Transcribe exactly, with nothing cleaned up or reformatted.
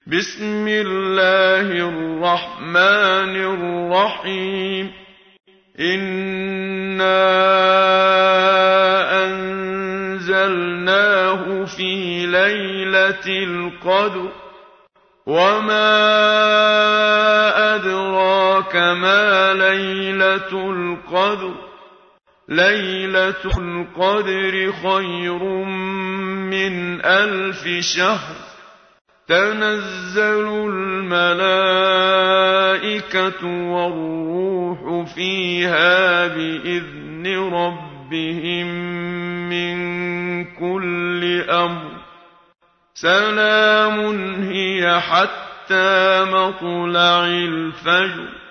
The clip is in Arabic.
بسم الله الرحمن الرحيم إنا أنزلناه في ليلة القدر وما أدراك ما ليلة القدر ليلة القدر خير من ألف شهر تنزل الملائكة والروح فيها بإذن ربهم من كل أمر سلام هي حتى مطلع الفجر